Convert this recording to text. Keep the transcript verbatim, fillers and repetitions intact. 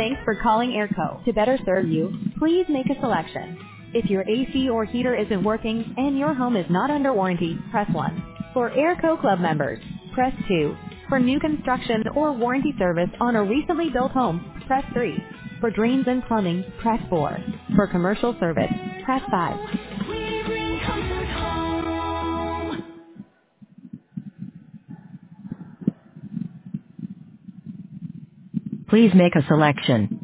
Thanks for calling Airco. To better serve you, please make a selection. If your A C or heater isn't working and your home is not under warranty, press one. For Airco Club members, press two. For new construction or warranty service on a recently built home, press three. For drains and plumbing, press four. For commercial service, press five. Please make a selection.